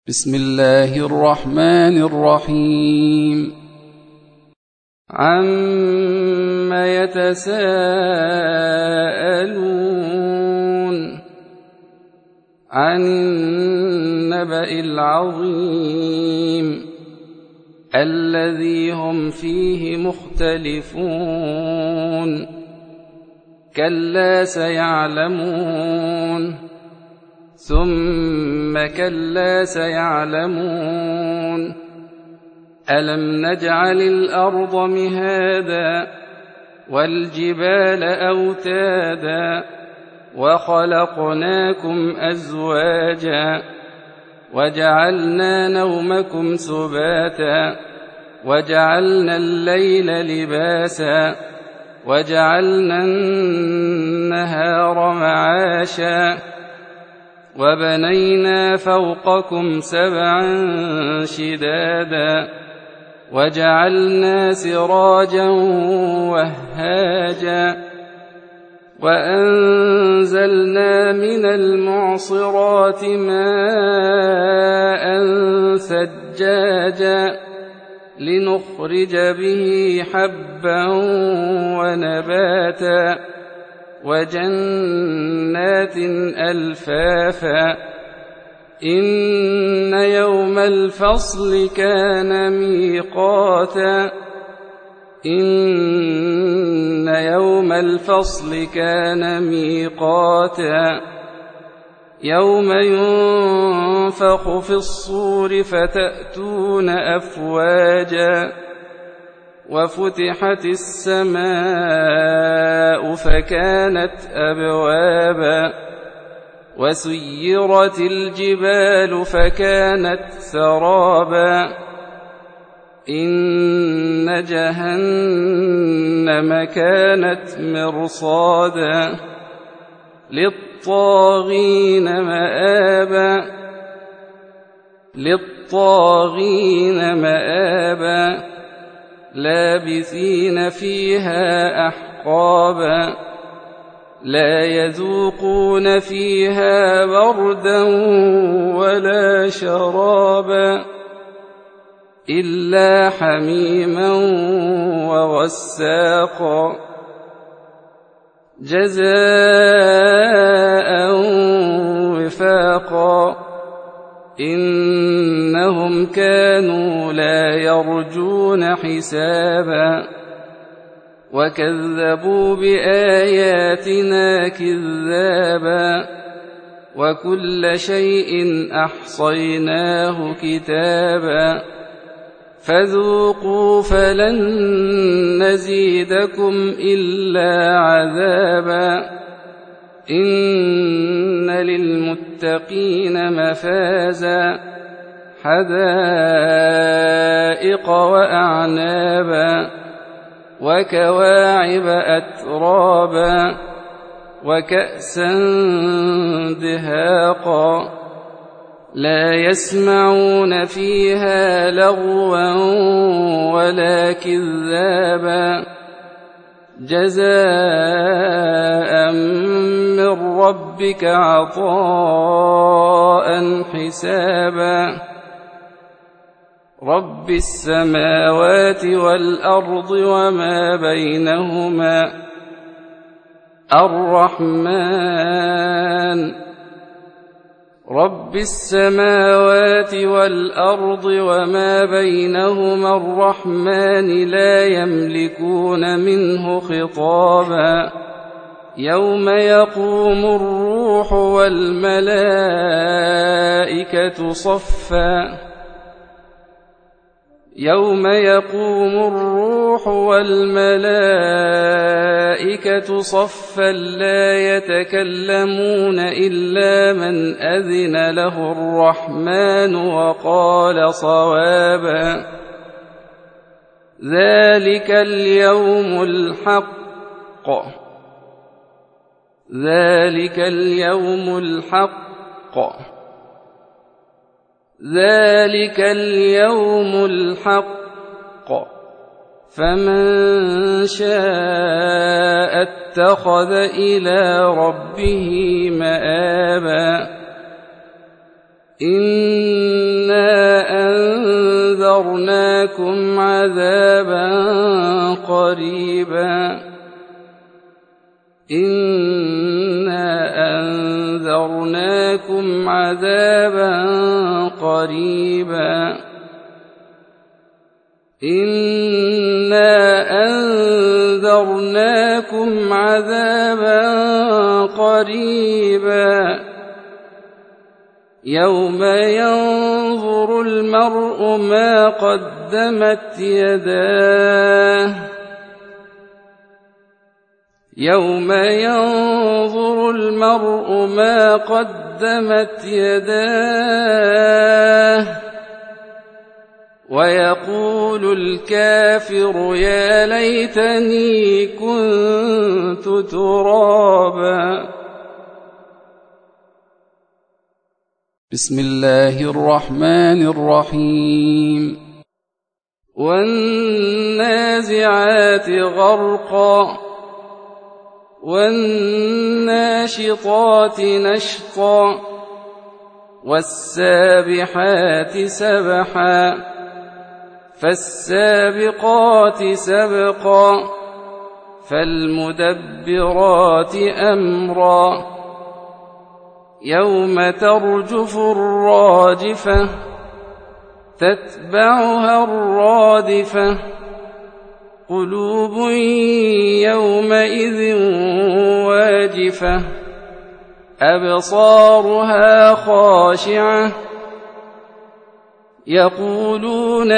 بسم الله الرحمن الرحيم. عَمَّ يتساءلون عن النبأ العظيم الذي هم فيه مختلفون كلا سيعلمون ثم كلا سيعلمون ألم نجعل الأرض مهادا والجبال أوتادا وخلقناكم أزواجا وجعلنا نومكم سباتا وجعلنا الليل لباسا وجعلنا النهار معاشا وبنينا فوقكم سبعا شدادا وجعلنا سراجا وهاجا وأنزلنا من المعصرات ماء ثجاجا لنخرج به حبا ونباتا وجنات ألفافا إن يوم الفصل كان ميقاتا إن يوم الفصل كان ميقاتا يوم ينفخ في الصور فتأتون أفواجا وفتحت السماء فكانت أبوابا وسيرت الجبال فكانت سرابا إن جهنم كانت مرصادا للطاغين مآبا لابثين فيها أحقابا لا يذوقون فيها بردا ولا شرابا إلا حميما وغساقا جزاء وفاقا إنهم كانوا لا يرجون حسابا وكذبوا بآياتنا كذابا وكل شيء أحصيناه كتابا فذوقوا فلن نزيدكم إلا عذابا إن للمتقين مفازا حدائق وأعنابا وكواعب أترابا وكأسا دهاقا لا يسمعون فيها لغوا ولا كذابا جزاء من ربك عطاء حسابا رب السماوات والأرض وما بينهما الرحمن رب السماوات والأرض وما بينهما الرحمن لا يملكون منه خطابا يوم يقوم الروح والملائكة صفا يوم يقوم الروح والملائكة صفا لا يتكلمون إلا من أذن له الرحمن وقال صوابا ذلك اليوم الحق ذلك اليوم الحق فمن شاء اتخذ إلى ربه مآبا. أنذرناكم عذابا قريبا إنا أنذرناكم عذابا قريبا إنا أنذرناكم عذابا قريبا يوم ينظر المرء ما قدمت يداه يوم ينظر المرء ما قدمت يداه ويقول الكافر يا ليتني كنت ترابا. بسم الله الرحمن الرحيم. والنازعات غرقا والناشطات نشطا والسابحات سبحا فالسابقات سبقا فالمدبرات أمرا يوم ترجف الراجفة تتبعها الرادفة قلوب يومئذ واجفة أبصارها خاشعة يقولون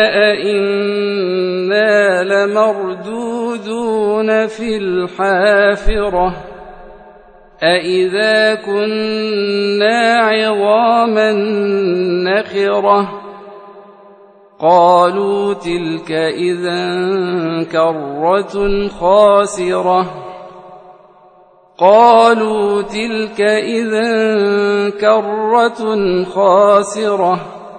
أئنا لمردودون في الحافرة أئذا كنا عظاما نخرة قالوا تلك إذا كرة خاسرة قالوا تلك إذا كرة خاسرة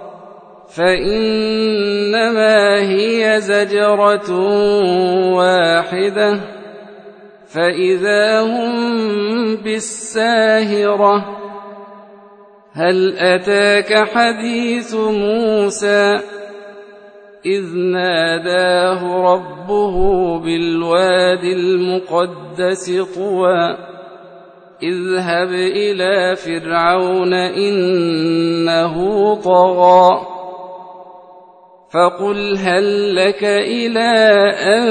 فإنما هي زجرة واحدة فإذا هم بالساهرة هل أتاك حديث موسى إذ ناداه ربه بالواد المقدس طوى اذهب إلى فرعون إنه طغى فقل هل لك إلى أن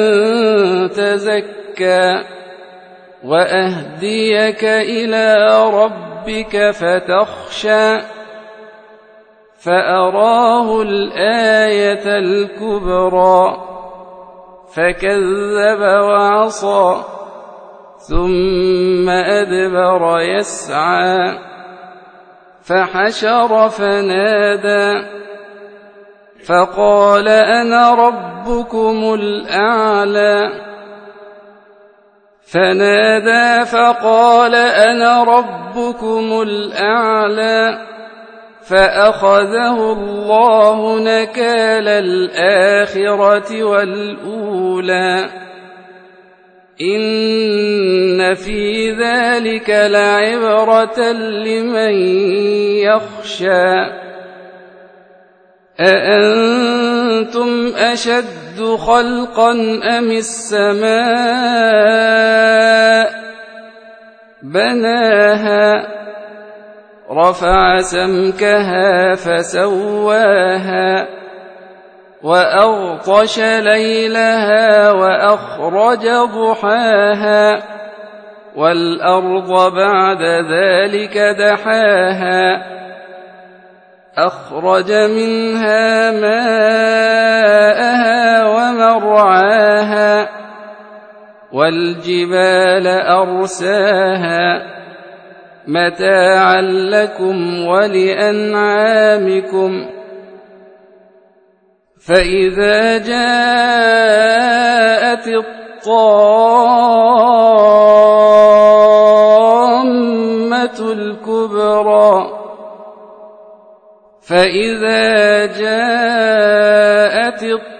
تزكى وأهديك إلى ربك فتخشى فأراه الآية الكبرى فكذب وعصى ثم أدبر يسعى فحشر فنادى فقال أنا ربكم الأعلى فنادى فقال أنا ربكم الأعلى فأخذه الله نكال الآخرة والأولى إن في ذلك لعبرة لمن يخشى أأنتم أشد خلقا أم السماء بناها رفع سمكها فسواها وأغطش ليلها وأخرج ضحاها والأرض بعد ذلك دحاها أخرج منها ماءها ومرعاها والجبال أرساها متاعا لكم ولأنعامكم فإذا جاءت الطامة الكبرى فإذا جاءت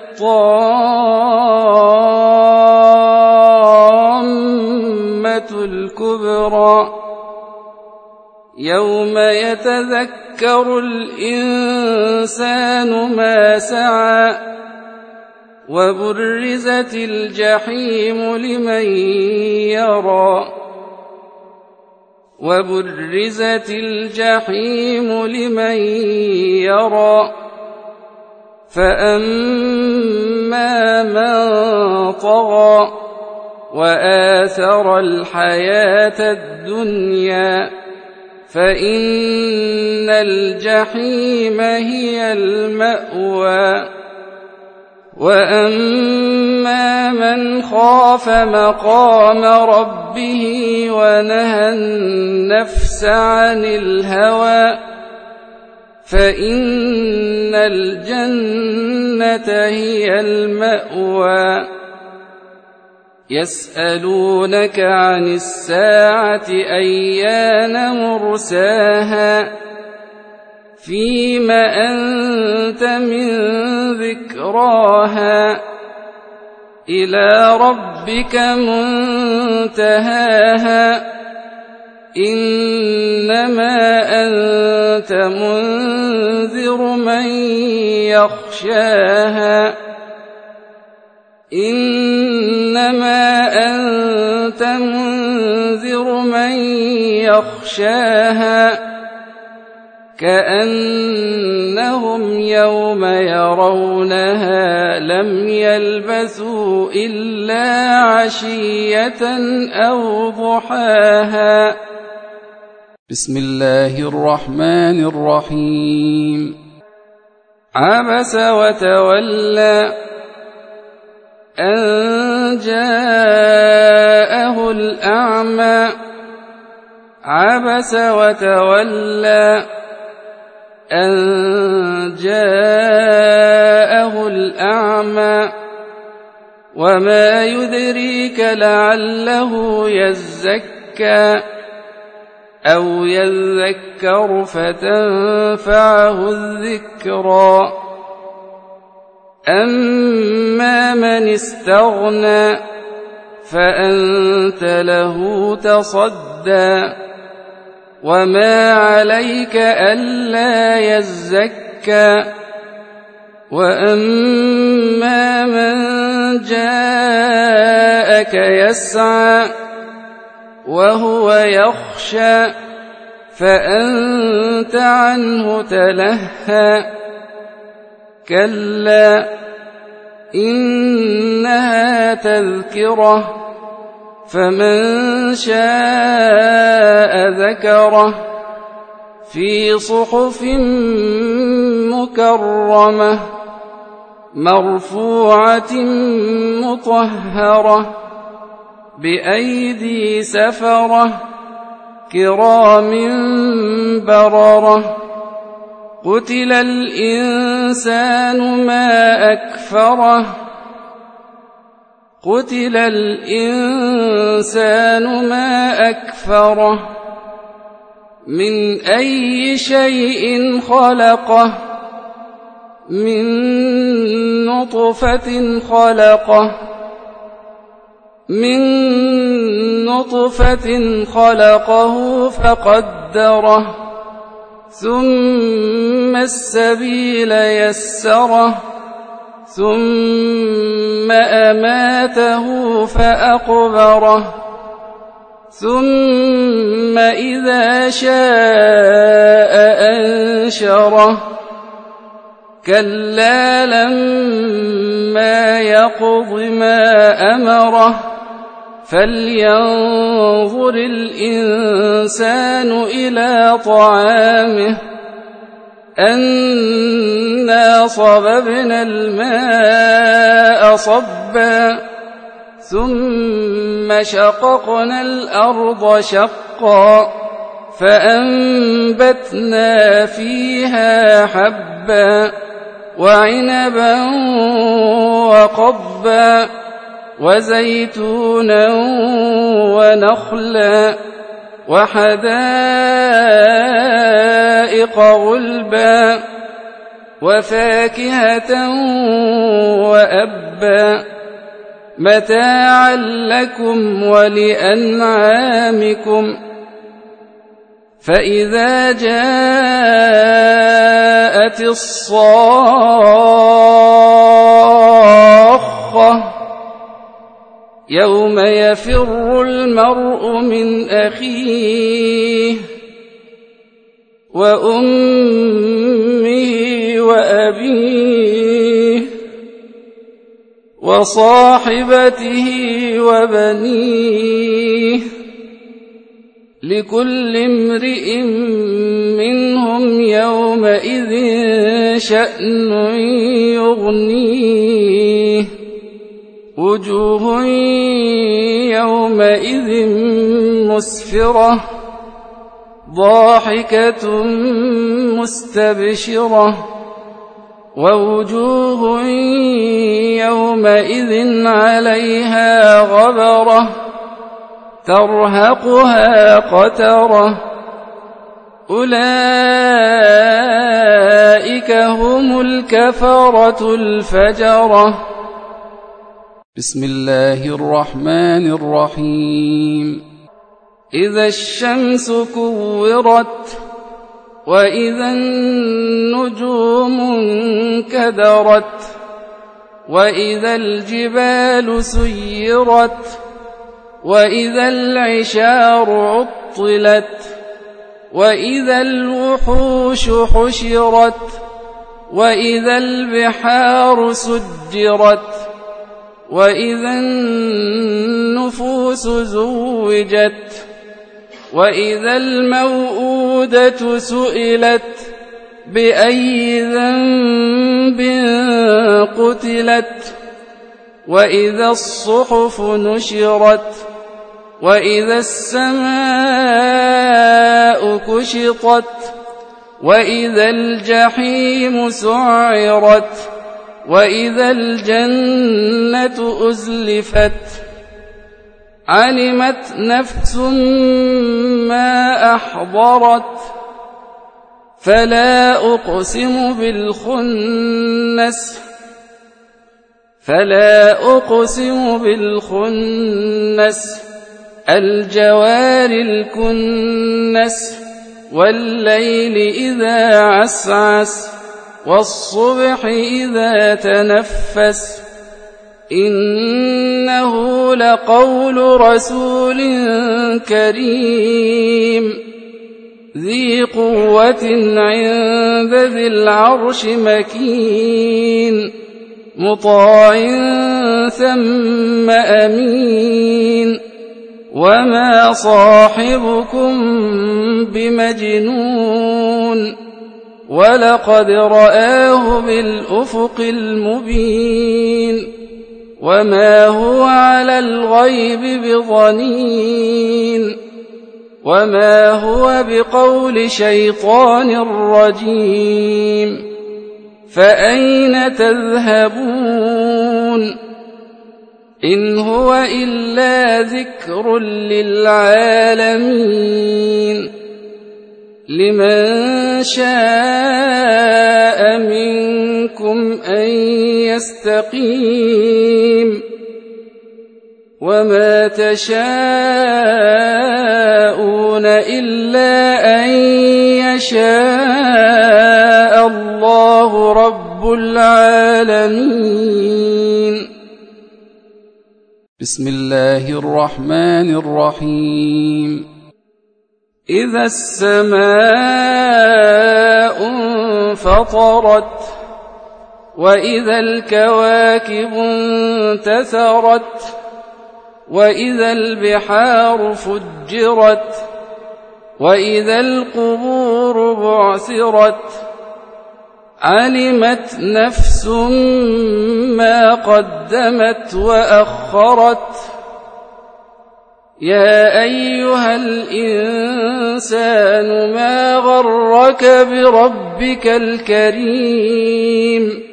الطامة الكبرى يوم يتذكر الإنسان ما سعى وبرزت الجحيم لمن يرى وبرزت الجحيم لمن يرى فأما من طغى وآثر الحياة الدنيا فإن الجحيم هي المأوى وأما من خاف مقام ربه ونهى النفس عن الهوى فإن الجنة هي المأوى يسألونك عن الساعة أيان مرساها فيم أنت من ذكراها إلى ربك منتهاها إنما أنت منذر من يخشاها إنما أنت منذر من يخشاها كأنهم يوم يرونها لم يلبثوا إلا عشية أو ضحاها. بسم الله الرحمن الرحيم. عبس وتولى أن جاءه الأعمى عبس وتولى أن جاءه الأعمى وما يدريك لعله يزكى أو يذكر فتنفعه الذكرى أما من استغنى فأنت له تصدى وما عليك ألا يزكى وأما من جاءك يسعى وهو يخشى فأنت عنه تلهى كلا إنها تذكرة فمن شاء ذكره في صحف مكرمة مرفوعة مطهرة بأيدي سفرة كرام بررة قتل الإنسان ما أكفره قتل الإنسان ما أكفره من أي شيء خلقه من نطفة خلقه فقدره ثم السبيل يسره ثم أماته فأقبره ثم إذا شاء أنشره كلا لما يقض ما أمره فلينظر الإنسان إلى طعامه أنا صببنا الماء صبا ثم شققنا الأرض شقا فأنبتنا فيها حبا وعنبا وقضبا وزيتونا ونخلا وحدائق غلبا وفاكهة وأبا متاعا لكم ولأنعامكم فإذا جاءت الصاخة يوم يفر المرء من أخيه وأمه وأبيه وصاحبته وبنيه لكل امرئ منهم يومئذ شأن يغنيه وجوه يومئذ مسفرة ضاحكة مستبشرة ووجوه يومئذ عليها غبرة ترهقها قترة أولئك هم الكفرة الفجرة. بسم الله الرحمن الرحيم. إذا الشمس كورت وإذا النجوم انكدرت وإذا الجبال سيرت وإذا العشار عطلت وإذا الوحوش حشرت وإذا البحار سجرت وإذا النفوس زوجت وإذا الموءودة سئلت بأي ذنب قتلت وإذا الصحف نشرت وإذا السماء كشطت وإذا الجحيم سعرت وإذا الجنة أزلفت علمت نفس ما أحضرت فلا أقسم بالخنس الجوار الكنس والليل إذا عسعس والصبح إذا تنفس إنه لقول رسول كريم ذي قوة عند ذي العرش مكين مطاع ثم أمين وما صاحبكم بمجنون ولقد رآه بالأفق المبين وما هو على الغيب بضنين وما هو بقول شيطان رجيم فأين تذهبون إن هو إلا ذكر للعالمين لمن شاء منكم أن يستقيم وما تشاءون إلا أن يشاء الله رب العالمين. بسم الله الرحمن الرحيم. إذا السماء انفطرت وإذا الكواكب انتثرت وإذا البحار فجرت وإذا القبور بعثرت علمت نفس ما قدمت وأخرت يا أيها الإنسان ما غرك بربك الكريم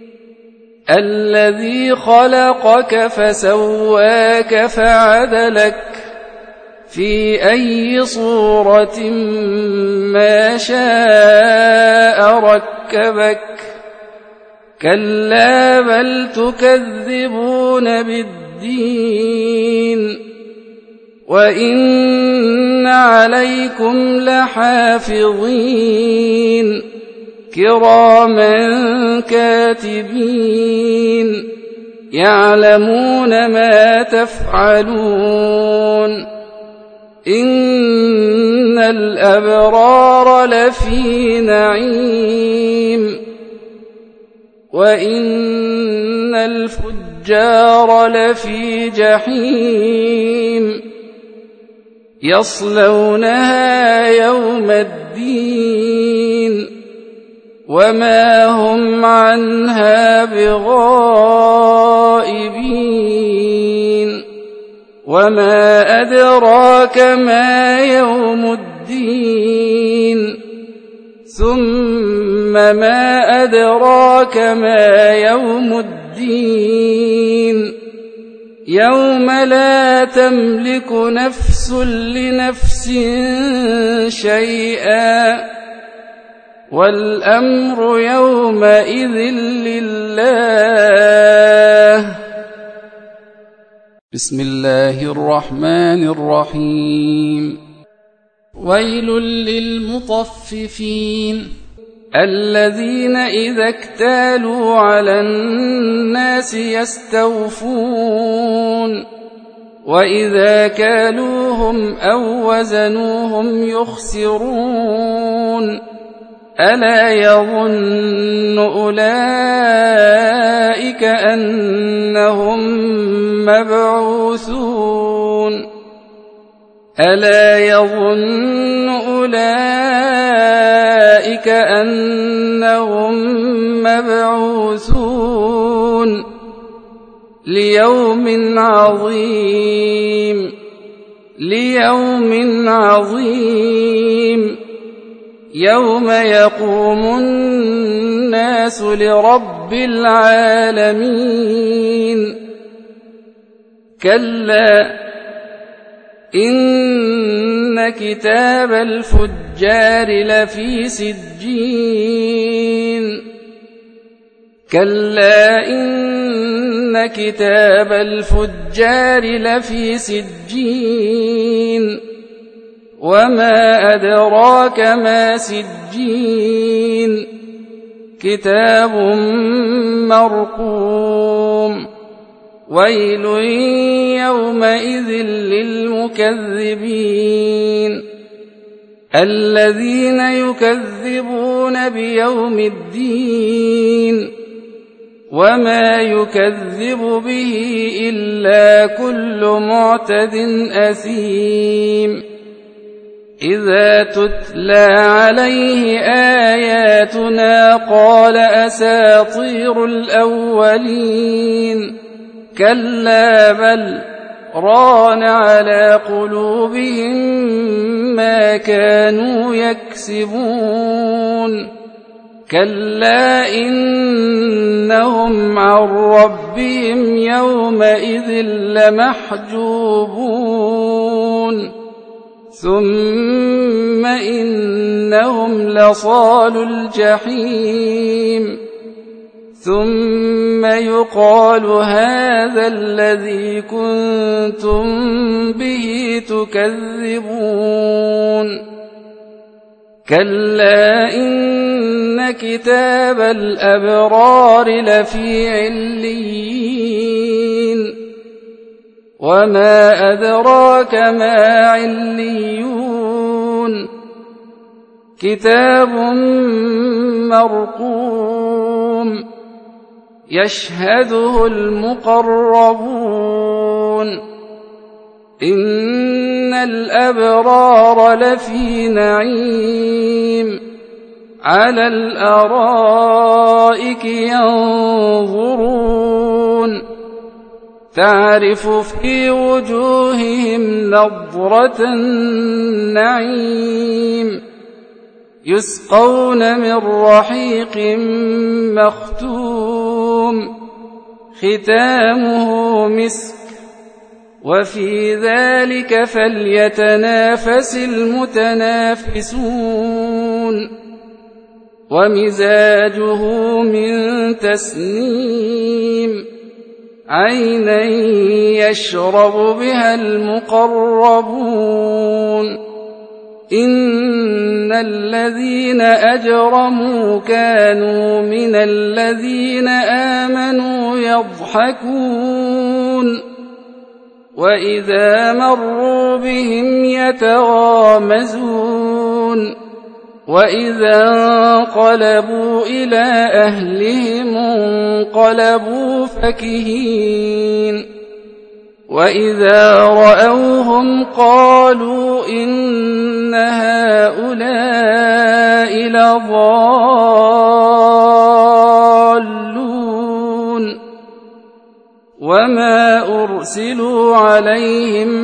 الذي خلقك فسواك فعدلك في أي صورة ما شاء ركبك كلا بل تكذبون بالدين وإن عليكم لحافظين كراما كاتبين يعلمون ما تفعلون إن الأبرار لفي نعيم وإن الفجار لفي جحيم يصلونها يوم الدين وما هم عنها بغائبين وما أدراك ما يوم الدين ثم ما أدراك ما يوم الدين يوم لا تملك نفس لنفس شيئا والأمر يومئذ لله. بسم الله الرحمن الرحيم. ويل للمطففين الذين إذا اكتالوا على الناس يستوفون وإذا كالوهم أو وزنوهم يخسرون ألا يظن أولئك أنهم مبعوثون ألا يظن أولئك أنهم مبعوثون ليوم عظيم يوم يقوم الناس لرب العالمين كلا إن كتاب الفجار لفي سجين كلا إن كتاب الفجار لفي سجين وما أدراك ما سجين كتاب مرقوم ويل يومئذ للمكذبين الذين يكذبون بيوم الدين وما يكذب به إلا كل معتد أثيم إذا تتلى عليه آياتنا قال أساطير الأولين كلا بل ران على قلوبهم ما كانوا يكسبون كلا إنهم عن ربهم يومئذ لمحجوبون ثم إنهم لصالو الجحيم ثم يقال هذا الذي كنتم به تكذبون كلا إن كتاب الأبرار لفي عليين وما أدراك ما عليون كتاب مرقوم يشهده المقربون إن الأبرار لفي نعيم على الأرائك ينظرون تعرف في وجوههم نضرة النعيم يسقون من رحيق مختوم ختامه مسك وفي ذلك فليتنافس المتنافسون ومزاجه من تسنيم عينا يشرب بها المقربون إن الذين أجرموا كانوا من الذين آمنوا يضحكون وإذا مروا بهم يتغامزون وإذا انقلبوا إلى أهلهم انقلبوا فكهين وإذا رأوهم قالوا إن هؤلاء لضالون وما أرسلوا عليهم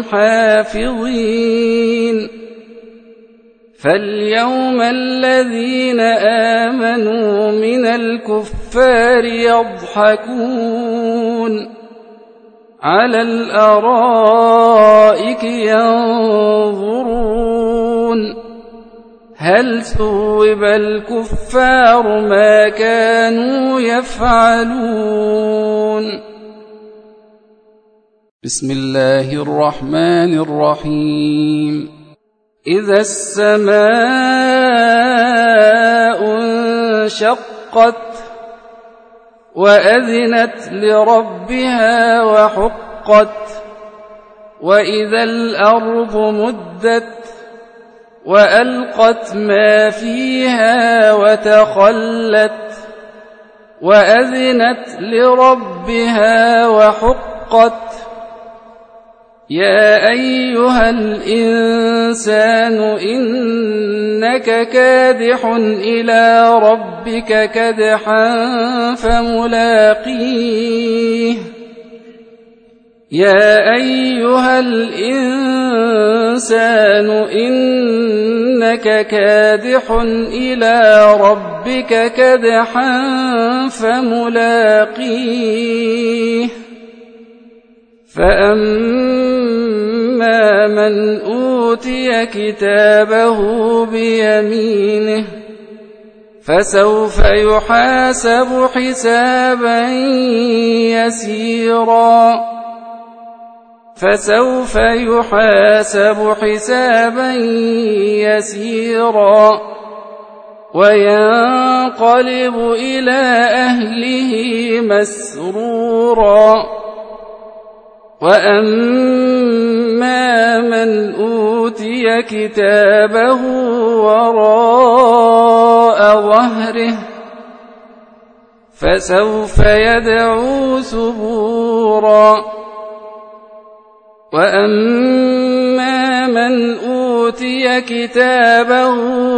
حافظين فاليوم الذين آمنوا من الكفار يضحكون على الأرائك ينظرون هل ثوب الكفار ما كانوا يفعلون بسم الله الرحمن الرحيم إذا السماء انشقت وأذنت لربها وحقت وإذا الأرض مدت وألقت ما فيها وتخلت وأذنت لربها وحقت يا أيها الإنسان إنك كادح إلى ربك كدحا فملاقيه يا أيها الإنسان إنك كادح إلى ربك كدحا فملاقيه فأما من أوتي كتابه بيمينه فسوف يحاسب حسابا يسيرا وينقلب إلى أهله مسرورا وأما من أوتي كتابه وراء ظهره فسوف يدعو ثبورا وأما من أوتي كتابه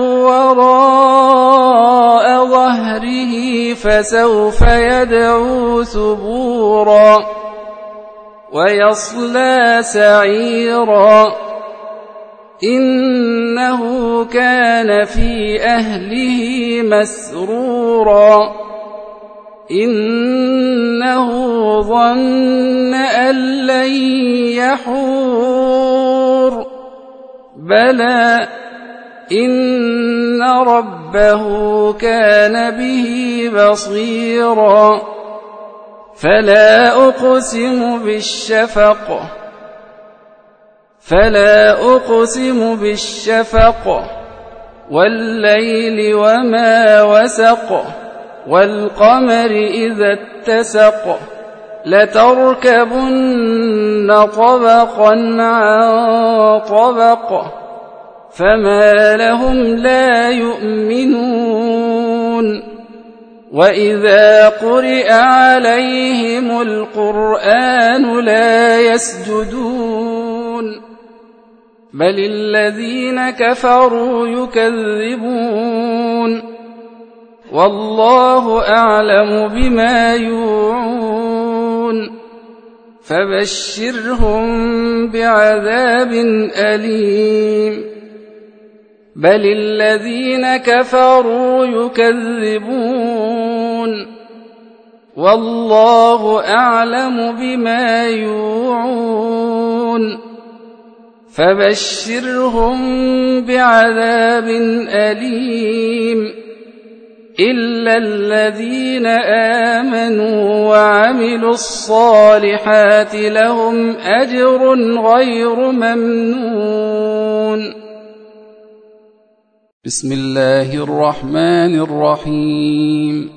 وراء ظهره فسوف يدعو ثبورا ويصلى سعيرا إنه كان في أهله مسرورا إنه ظن أن لن يحور بلى إن ربه كان به بصيرا فلا أقسم بالشفق والليل وما وسق والقمر إذا اتسق لتركبن طبقا عن طبق فما لهم لا يؤمنون وإذا قرئ عليهم القرآن لا يسجدون بل الذين كفروا يكذبون والله أعلم بما يوعون فبشرهم بعذاب أليم بل الذين كفروا يكذبون والله أعلم بما يوعون فبشرهم بعذاب أليم إلا الذين آمنوا وعملوا الصالحات لهم أجر غير ممنون بسم الله الرحمن الرحيم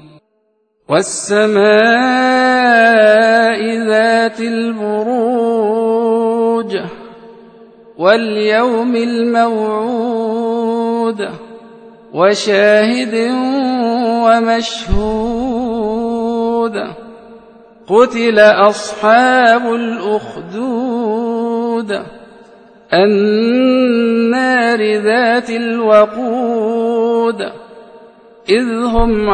والسماء ذات البروج واليوم الموعود وشاهد ومشهود قتل أصحاب الأخدود النار ذات الوقود إذ هم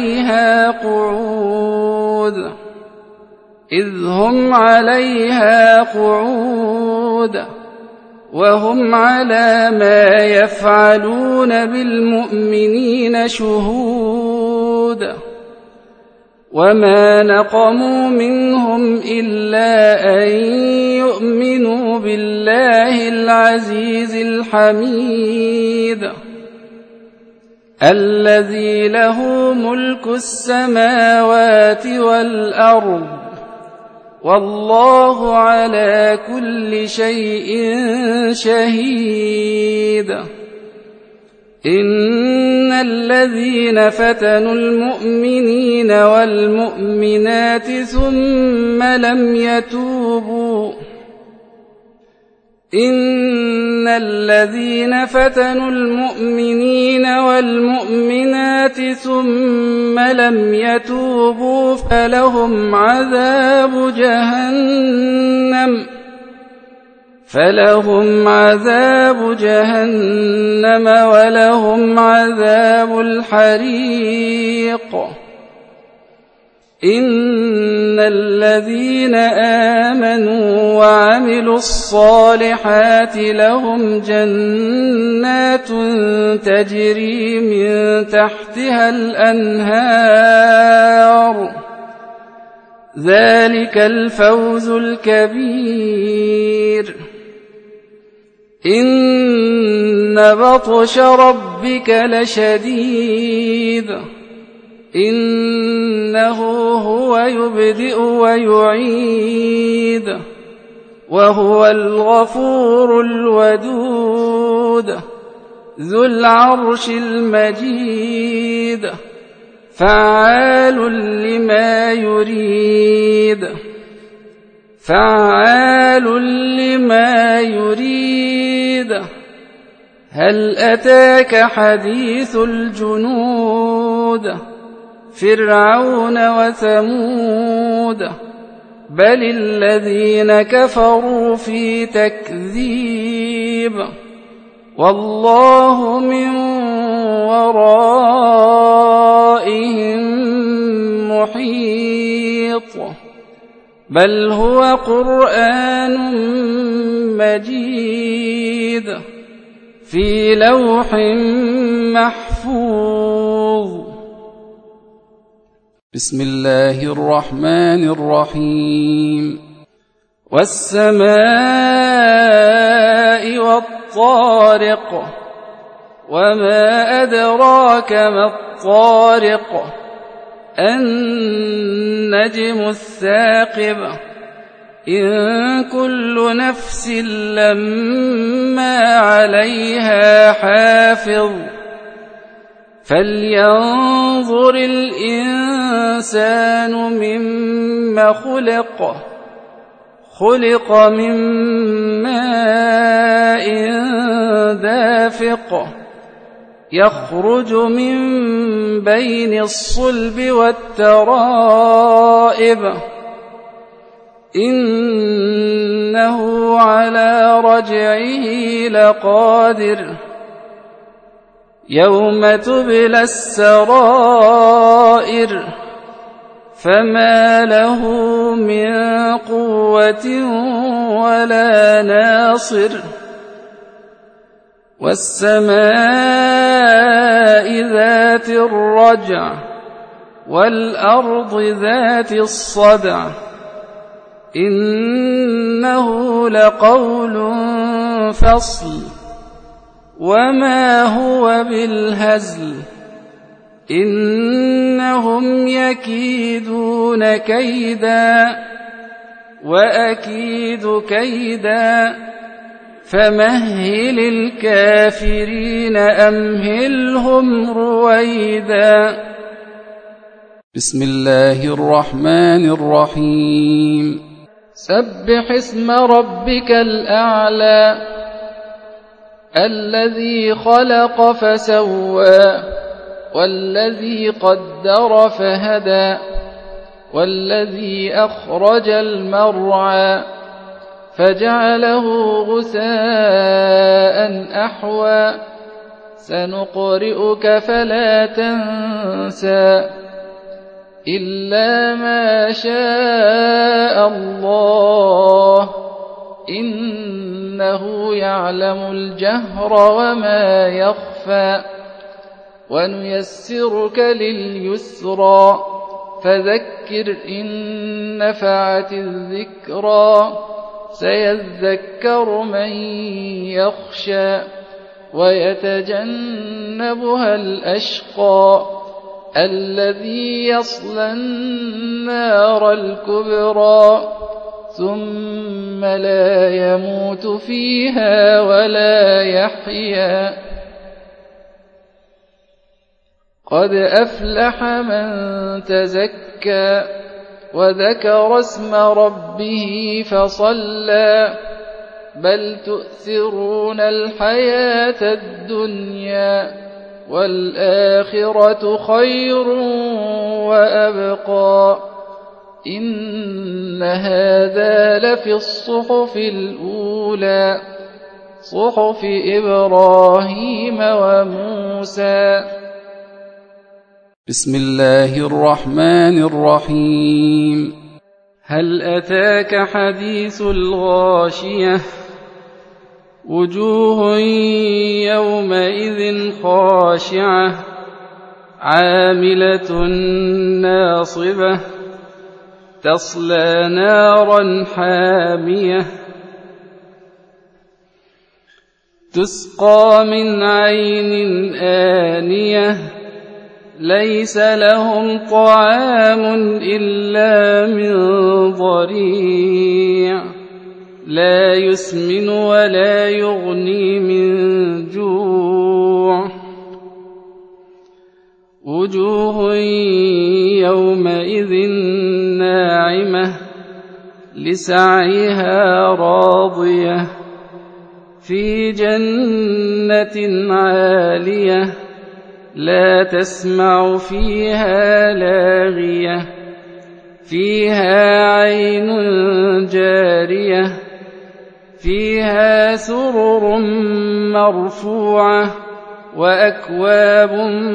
عليها قعود وهم على ما يفعلون بالمؤمنين شهود وما نقموا منهم إلا أن يؤمنوا بالله العزيز الحميد الذي له ملك السماوات والأرض والله على كل شيء شهيد إن الذين فتنوا المؤمنين والمؤمنات ثم لم يتوبوا فلهم عذاب جهنم ولهم عذاب الحريق إن الذين آمنوا وعملوا الصالحات لهم جنات تجري من تحتها الأنهار ذلك الفوز الكبير إن بطش ربك لشديد إنه هو يبدئ ويعيد وهو الغفور الودود ذو العرش المجيد فعال لما يريد هل أتاك حديث الجنود فرعون وثمود بل الذين كفروا في تكذيب والله من ورائهم محيط بل هو قرآن مجيد في لوح محفوظ بسم الله الرحمن الرحيم والسماء والطارق وما أدراك ما الطارق النجم الثاقب إن كل نفس لما عليها حافظ فلينظر الإنسان مما خلق من ماء دافق يخرج من بين الصلب والترائب إنه على رجعه لقادر يوم تبلى السرائر فما له من قوة ولا ناصر والسماء ذات الرجع والأرض ذات الصدع إنه لقول فصل وما هو بالهزل إنهم يكيدون كيدا وأكيد كيدا فمهل الكافرين أمهلهم رويدا. بسم الله الرحمن الرحيم. سبح اسم ربك الأعلى الذي خلق فسوى والذي قدر فهدى والذي أخرج المرعى فجعله غثاء أحوى سنقرئك فلا تنسى إلا ما شاء الله إنه يعلم الجهر وما يخفى ونيسرك لليسرى فذكر إن نفعت الذكرى سيذكر من يخشى ويتجنبها الأشقى الذي يصلى النار الكبرى ثم لا يموت فيها ولا يحيا قد أفلح من تزكى وذكر اسم ربه فصلى بل تؤثرون الحياة الدنيا والآخرة خير وأبقى إن هذا لفي الصحف الأولى صحف إبراهيم وموسى. بسم الله الرحمن الرحيم. هل أتاك حديث الغاشية وجوه يومئذ خاشعة عاملة ناصبة تصلى نارا حامية تسقى من عين آنية ليس لهم طعام إلا من ضريع لا يسمن ولا يغني من جوع وجوه يومئذ ناعمة لسعيها راضية في جنة عالية لا تسمع فيها لاغية فيها عين جارية فيها سرر مرفوعة وأكواب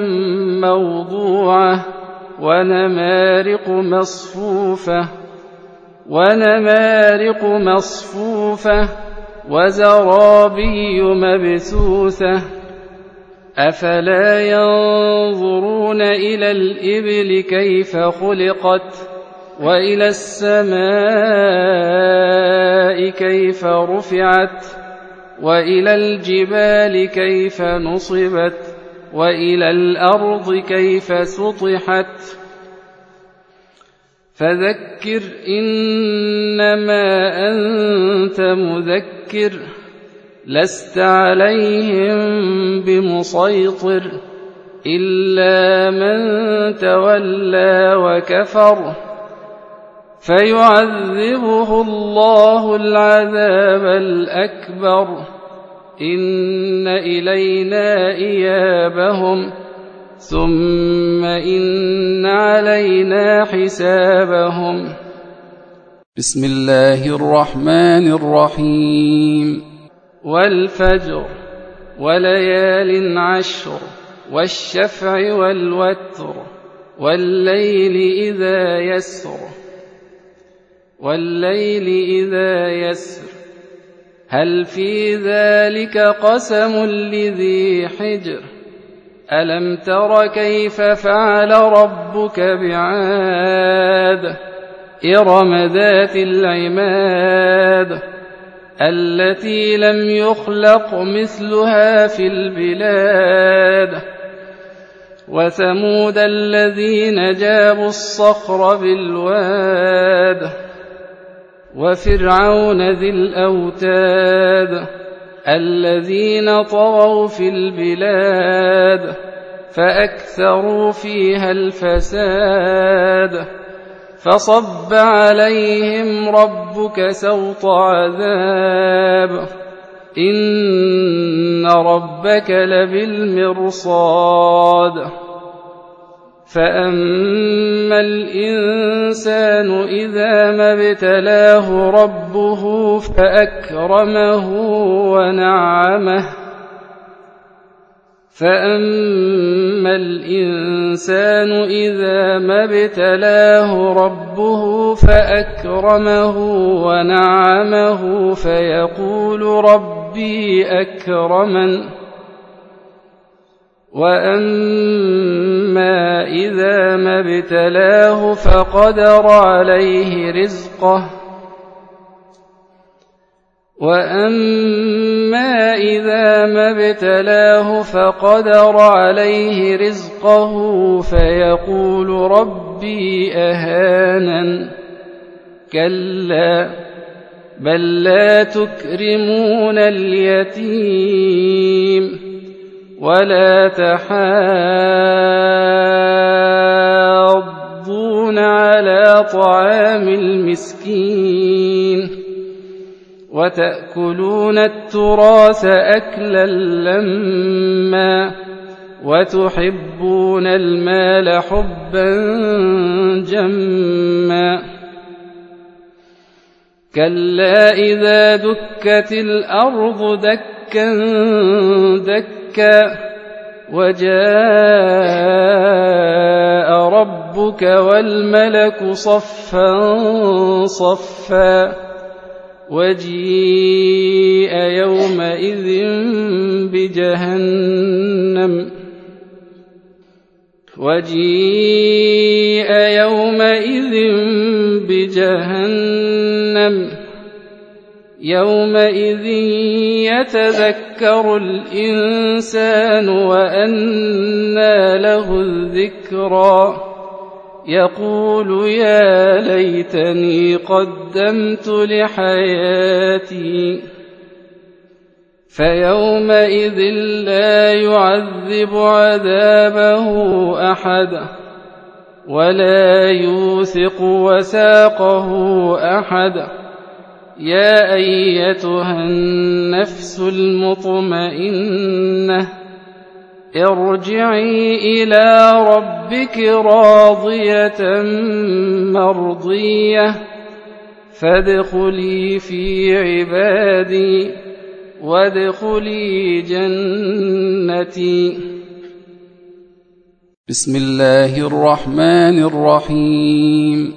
موضوعة ونمارق مصفوفة وزرابي مبثوثة أفلا ينظرون إلى الإبل كيف خلقت وإلى السماء كيف رفعت وإلى الجبال كيف نصبت وإلى الأرض كيف سطحت فذكر إنما أنت مذكر لست عليهم بمسيطر إلا من تولى وكفر فيعذبه الله العذاب الأكبر إن إلينا إيابهم ثم إن علينا حسابهم. بسم الله الرحمن الرحيم. والفجر وليال عشر والشفع والوتر والليل إذا يسر هل في ذلك قسم لذي حجر ألم تر كيف فعل ربك بعاد إرم ذات العماد التي لم يخلق مثلها في البلاد وثمود الذين جابوا الصخر بالواد وفرعون ذي الأوتاد الذين طغوا في البلاد فأكثروا فيها الفساد فصب عليهم ربك سوط عذاب إن ربك لبالمرصاد فأما الإنسان إذا ما ابتلاه ربه فأكرمه ونعمه فأما الإنسان إذا ما ابتلاه ربه فأكرمه ونعمه فيقول ربي أكرمن وأما إذا ما ابتلاه فقدر عليه رزقه وأما إذا ما ابتلاه فقدر عليه رزقه فيقول ربي أهانن كلا بل لا تكرمون اليتيم ولا تحاضون على طعام المسكين وتأكلون التراث أكلا لما وتحبون المال حبا جما كلا إذا دكت الأرض دكا دكا وجاء ربك والملك صفا صفا وجيء يومئذ بجهنم يومئذ يتذكر الإنسان وأنى له الذكرى يقول يا ليتني قدمت لحياتي فيومئذ لا يعذب عذابه أحد ولا يوثق وثاقه أحد يا أيتها النفس المطمئنة ارجعي إلى ربك راضية مرضية فادخلي في عبادي وادخلي جنتي. بسم الله الرحمن الرحيم.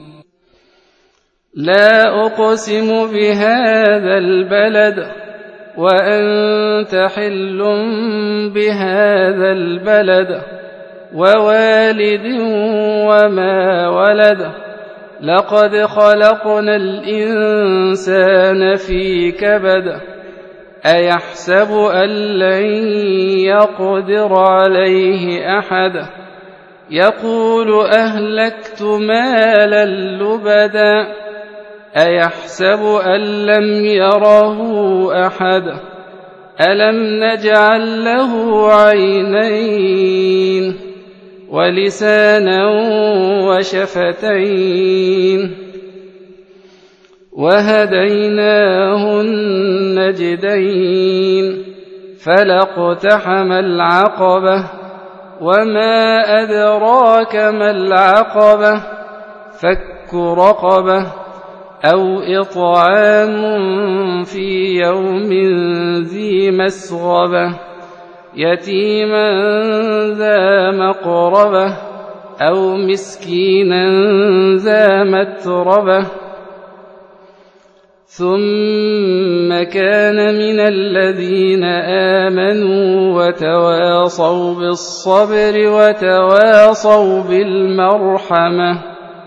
لا أقسم بهذا البلد وأنت حل بهذا البلد ووالد وما ولد لقد خلقنا الإنسان في كبد أيحسب أن لن يقدر عليه أحد يقول أهلكت مالا لبدا أيحسب أن لم يره أحد ألم نجعل له عينين ولسانا وشفتين وهديناه النجدين فلاقتحم العقبة وما أدراك ما العقبة فك رقبة أو إطعام في يوم ذي مسغبة يتيما ذا مقربة أو مسكينا ذا متربة ثم كان من الذين آمنوا وتواصوا بالصبر وتواصوا بالمرحمة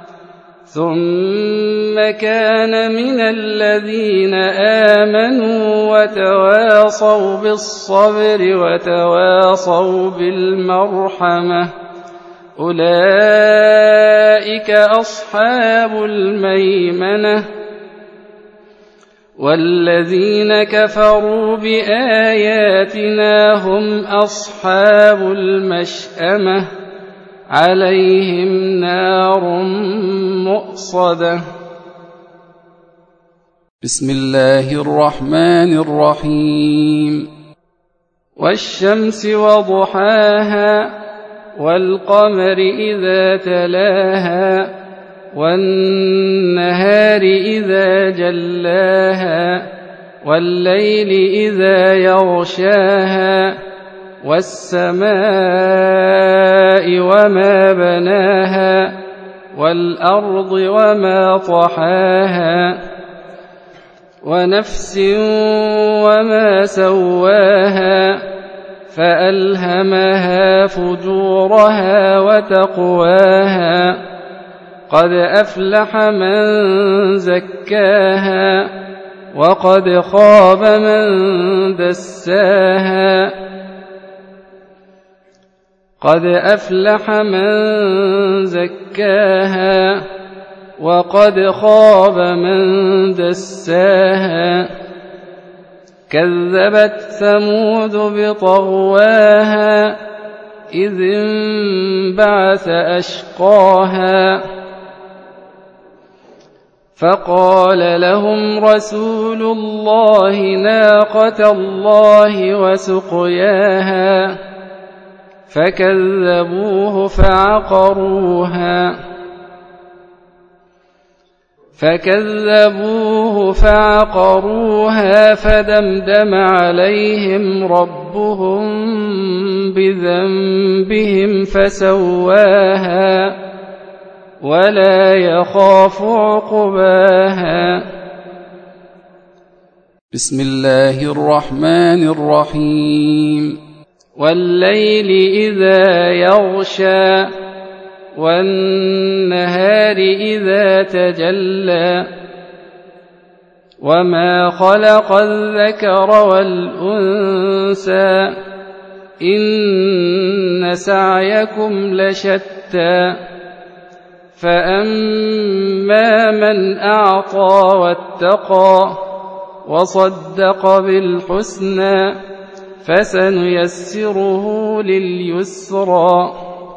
ثم كان من الذين آمنوا وتواصوا بالصبر وتواصوا بالمرحمة أولئك أصحاب الميمنة والذين كفروا بآياتنا هم أصحاب المشأمة عليهم نار مؤصدة. بسم الله الرحمن الرحيم. والشمس وضحاها والقمر إذا تلاها والنهار إذا جلاها والليل إذا يغشاها والسماء وما بناها والأرض وما طحاها ونفس وما سواها فألهمها فجورها وتقواها قد أفلح من زكاها وقد خاب من دساها قد أفلح من زكاها وقد خاب من دساها كذبت ثمود بطغواها إذ انبعث أشقاها فقال لهم رسول الله ناقة الله وسقياها فكذبوه فعقروها فدمدم عليهم ربهم بذنبهم فسواها ولا يخاف عقباها. بسم الله الرحمن الرحيم. والليل إذا يغشى والنهار إذا تجلى وما خلق الذكر والأنثى إن سعيكم لشتى فأما من أعطى واتقى وصدق بالحسنى فسنيسره لليسرى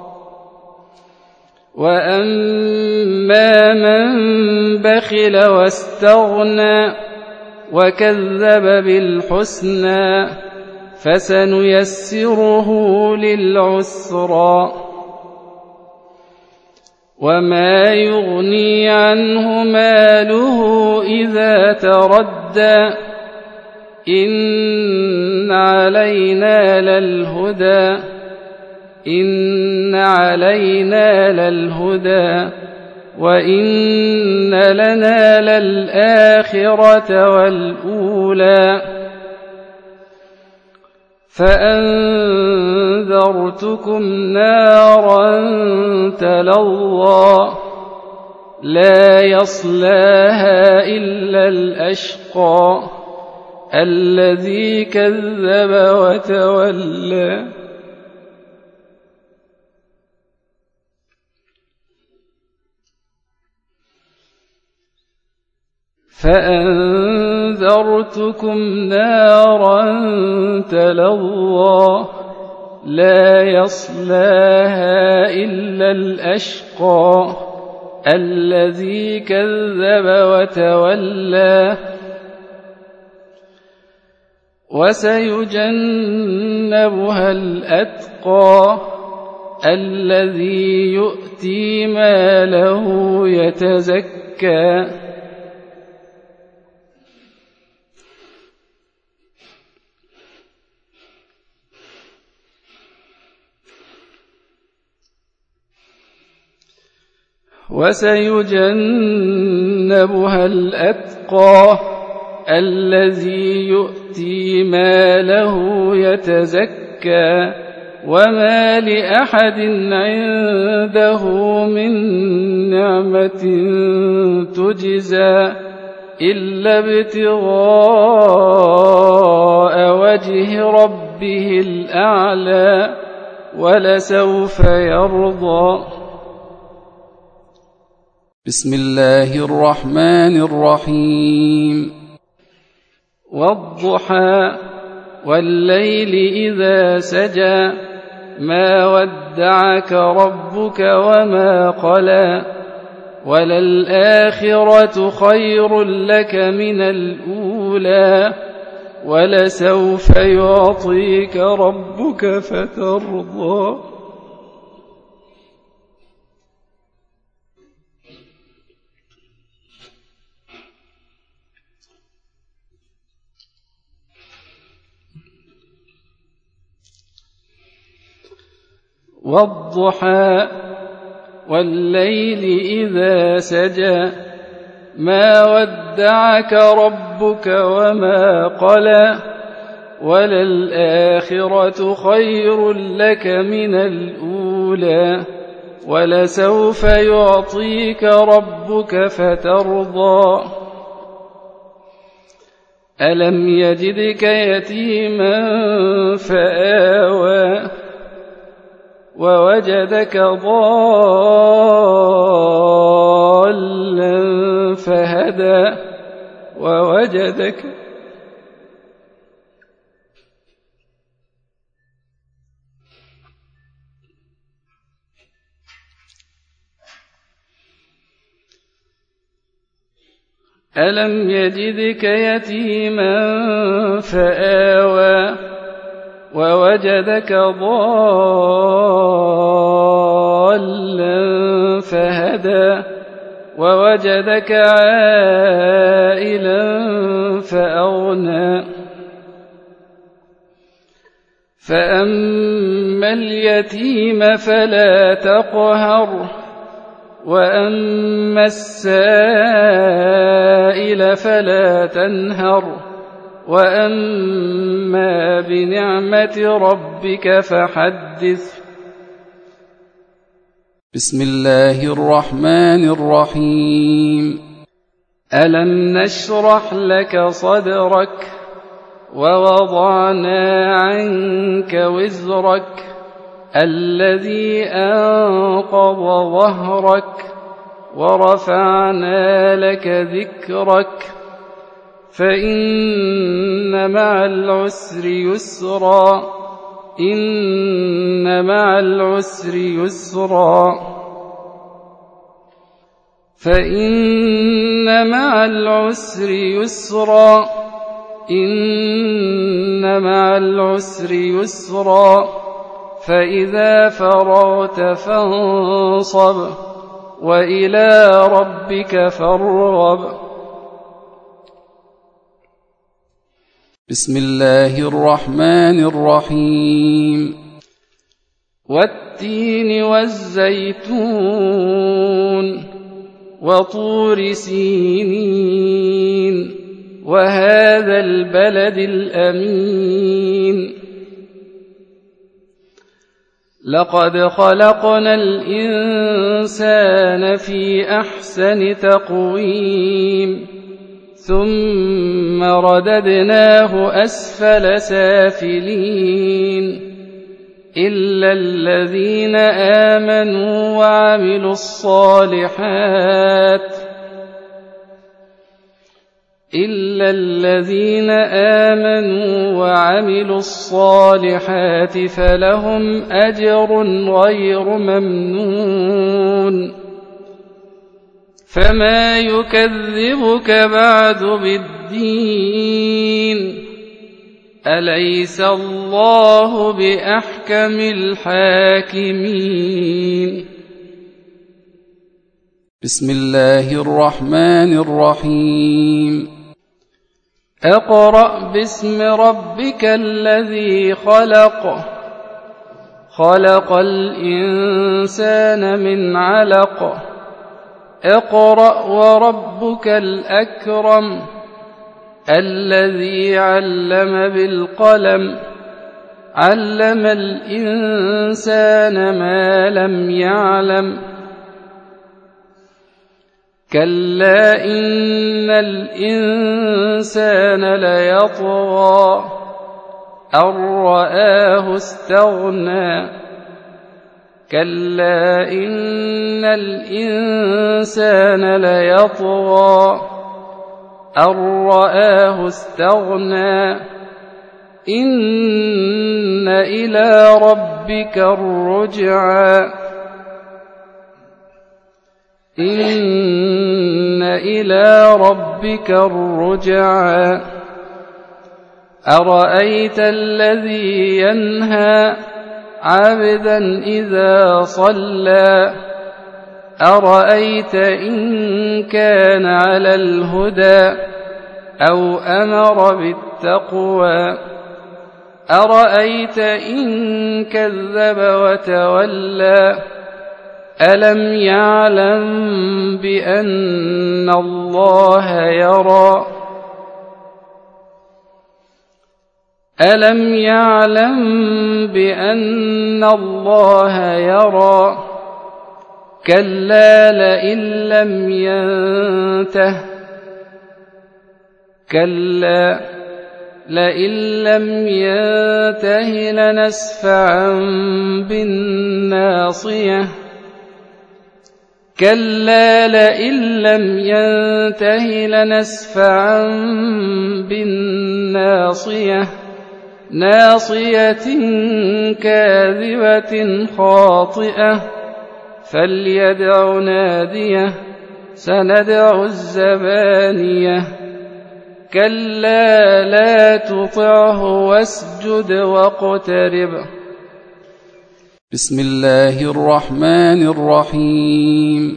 وأما من بخل واستغنى وكذب بالحسنى فسنيسره للعسرى وما يغني عنه ماله إذا تردى إن علينا للهدى وإن لنا للآخرة والأولى فأنذرتكم نارا تلظى لا يصلاها إلا الأشقى الذي كذب وتولى. فأنذرتكم نارا تلظى لا يصلاها إلا الأشقى الذي كذب وتولى وسيجنبها الأتقى الذي يؤتي ماله يتزكى وسيجنبها الأتقى الذي يؤتي ماله يتزكى وما لأحد عنده من نعمة تجزى إلا ابتغاء وجه ربه الأعلى ولسوف يرضى. بسم الله الرحمن الرحيم. والضحى والليل إذا سجى ما ودعك ربك وما قلى وللآخرة خير لك من الأولى ولسوف يعطيك ربك فترضى والضحى والليل إذا سجى ما ودعك ربك وما قلى وللآخرة خير لك من الأولى ولسوف يعطيك ربك فترضى ألم يجدك يتيما فآوى ووجدك ضالا فهدى ألم يجدك يتيما فآوى ووجدك ضالا فهدى ووجدك عائلا فأغنى فأما اليتيم فلا تقهر وأما السائل فلا تنهر وأما بنعمة ربك فحدث بسم الله الرحمن الرحيم ألم نشرح لك صدرك ووضعنا عنك وزرك الذي أنقض ظهرك ورفعنا لك ذكرك فإن مع العسر يسرا إن مع العسر يسرا فإن مع العسر يسرا إن مع العسر يسرا فإذا فرغت فانصب وإلى ربك فارغب بسم الله الرحمن الرحيم والتين والزيتون وطور سينين وهذا البلد الأمين لقد خلقنا الإنسان في أحسن تقويم ثم رددناه أسفل سافلين إلا الذين آمنوا وعملوا الصالحات فلهم أجر غير ممنون فما يكذبك بعد بالدين أليس الله بأحكم الحاكمين بسم الله الرحمن الرحيم اقرأ باسم ربك الذي خلق الإنسان من علق اقرأ وربك الأكرم الذي علم بالقلم علم الإنسان ما لم يعلم كلا إن الإنسان ليطغى أن رآه استغنى كلا إن الإنسان ليطغى أن رآه استغنى إن إلى ربك الرجعى إن إلى ربك الرجعى أرأيت الذي ينهى عبدا إذا صلى أرأيت إن كان على الهدى أو أمر بالتقوى أرأيت إن كذب وتولى ألم يعلم بأن الله يرى ألم يعلم بأن الله يرى كلا لئن لم ينته كلا لئن لم ينته لنسفعا بالناصية كلا لئن لم ينته لنسفعا بالناصية ناصية كاذبة خاطئة فليدع ناديه سندع الزبانية كلا لا تطعه واسجد واقترب. بسم الله الرحمن الرحيم.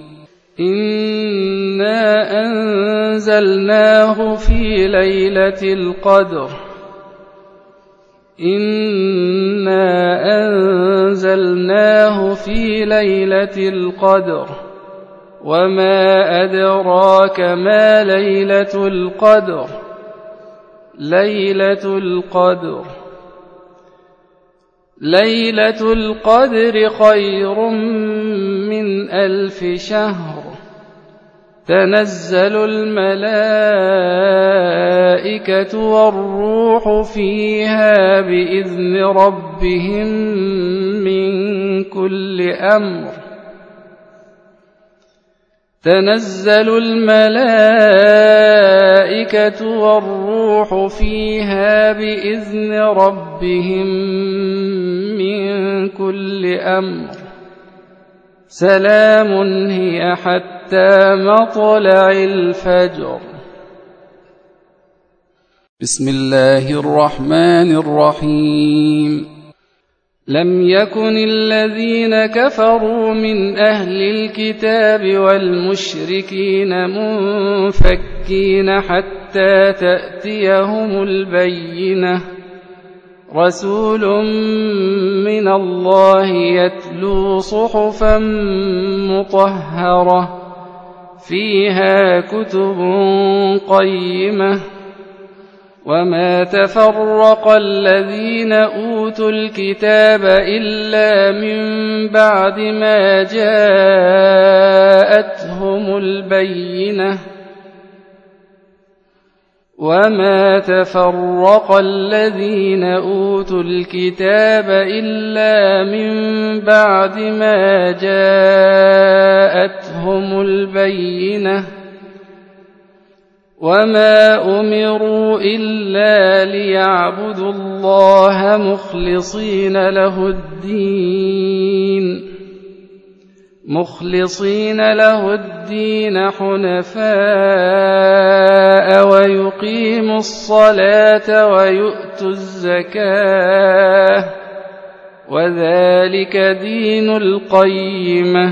إنا أنزلناه في ليلة القدر إنا أنزلناه في ليلة القدر وما أدراك ما ليلة القدر ليلة القدر خير من 1000 شهر تنزل الملائكة والروح فيها بإذن ربهم من كل أمر تنزل الملائكة والروح فيها بإذن ربهم من كل أمر سلام هي حتى مطلع الفجر. بسم الله الرحمن الرحيم. لم يكن الذين كفروا من أهل الكتاب والمشركين منفكين حتى تأتيهم البينة رسول من الله يتلو صحفا مطهرة فيها كتب قيمة وما تفرق الذين أوتوا الكتاب إلا من بعد ما جاءتهم البينة وما تفرق الذين أوتوا الكتاب إلا من بعد ما جاءتهم البينة وما أمروا إلا ليعبدوا الله مخلصين له الدين حنفاء ويقيموا الصلاة ويؤتوا الزكاة وذلك دين القيمة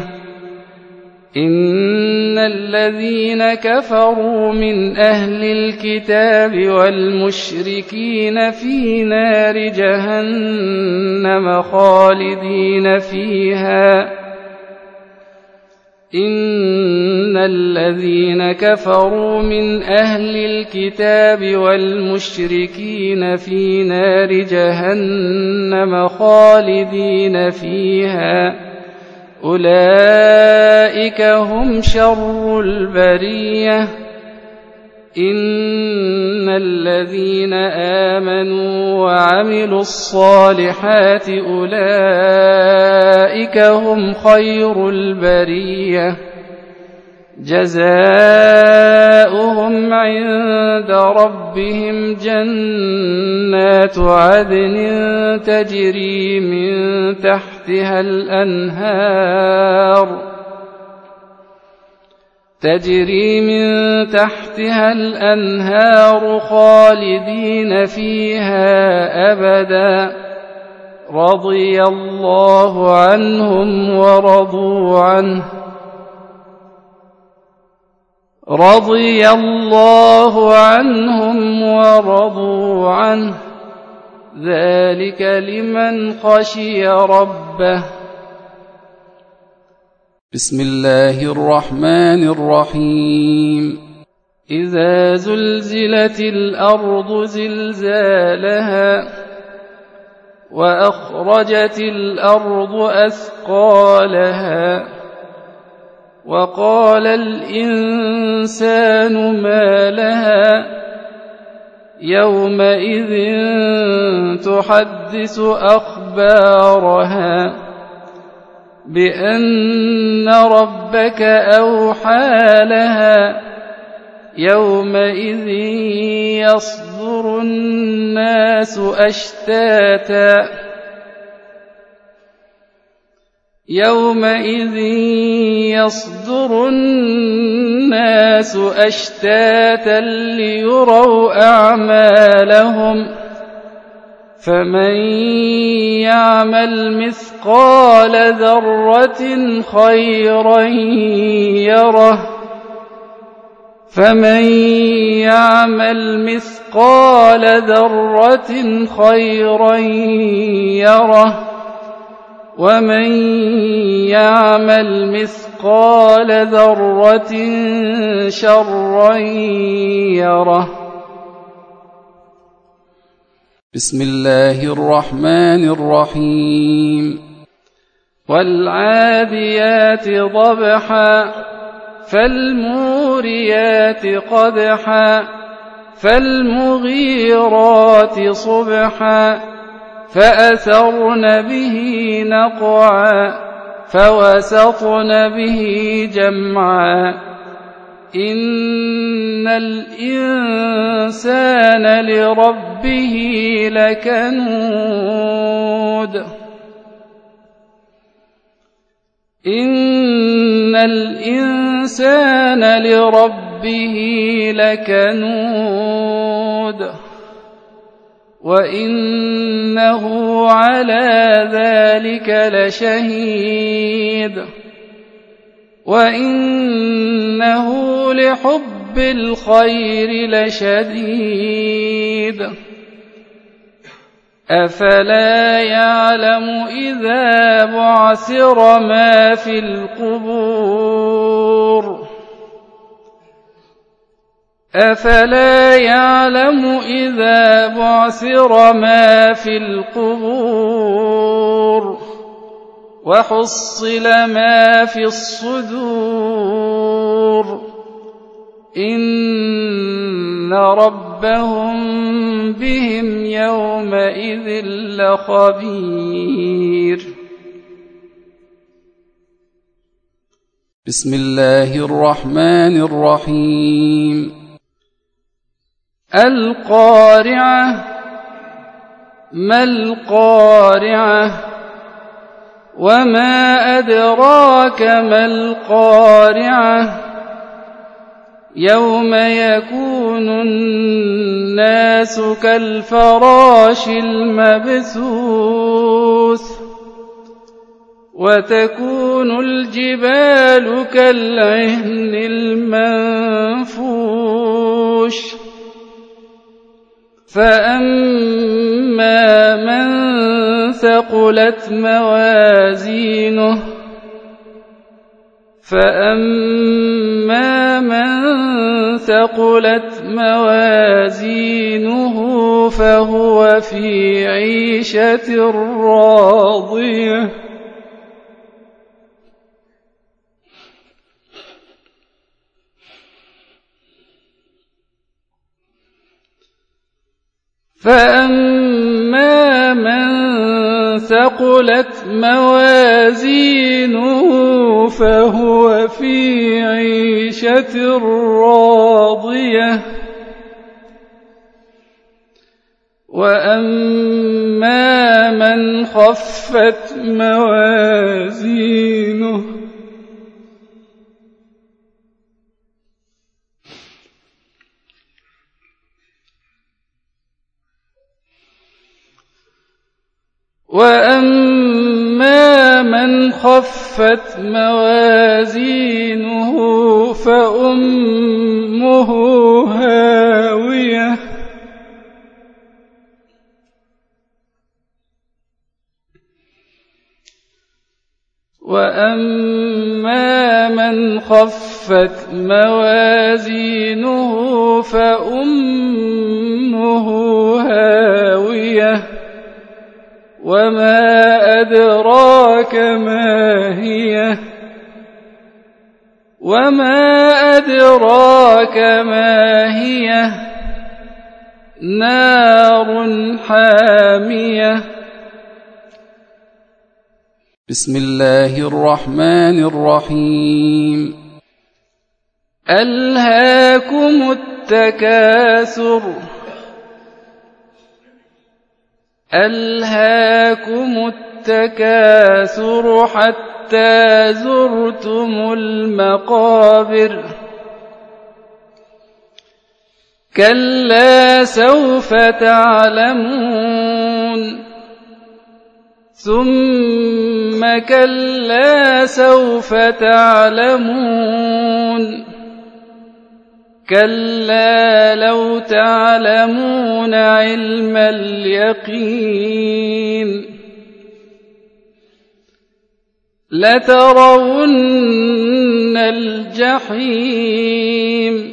إن الذين كفروا من أهل الكتاب والمشركين في نار جهنم خالدين فيها إن الذين كفروا من أهل الكتاب والمشركين في نار جهنم خالدين فيها أولئك هم شر البرية إن الذين آمنوا وعملوا الصالحات أولئك هم خير البرية جزاؤهم جزاؤهم عند ربهم جنات عدن تجري من تحتها الأنهار خالدين فيها أبدا رضي الله عنهم ورضوا عنه ذلك لمن خشي ربه. بسم الله الرحمن الرحيم. إذا زلزلت الأرض زلزالها وأخرجت الأرض أثقالها وقال الإنسان ما لها يومئذ تحدث أخبارها بأن ربك أوحى لها يومئذ يصدر الناس أشتاتا ليروا أعمالهم فمن يعمل مثقال ذرة خيرا يره ومن يعمل مثقال ذرة شرا يره. بسم الله الرحمن الرحيم. والعاديات ضبحا فالموريات قدحا فالمغيرات صبحا فأثرن به نقعا فوسطن به جمعا إن الإنسان لربه لكنود وإنه على ذلك لشهيد وإنه لحب الخير لشديد أفلا يعلم إذا بعثر ما في القبور وحصل ما في الصدور إن ربهم بهم يومئذ لخبير. بسم الله الرحمن الرحيم. القارعة ما القارعة وما أدراك ما القارعة يوم يكون الناس كالفراش المبثوث وتكون الجبال كالعهن المنفوش فأما من ثقلت موازينه فهو في عيشة راضية فأما من ثقلت موازينه فهو في عيشة راضية وأما من خفت موازينه فأمه هاوية وأما من خفت موازينه فأمه هاوية وما أدراك ما هي نار حامية. بسم الله الرحمن الرحيم. ألهاكم التكاثر حتى زرتم المقابر كلا سوف تعلمون ثم كلا سوف تعلمون كلا لو تعلمون علم اليقين لترون الجحيم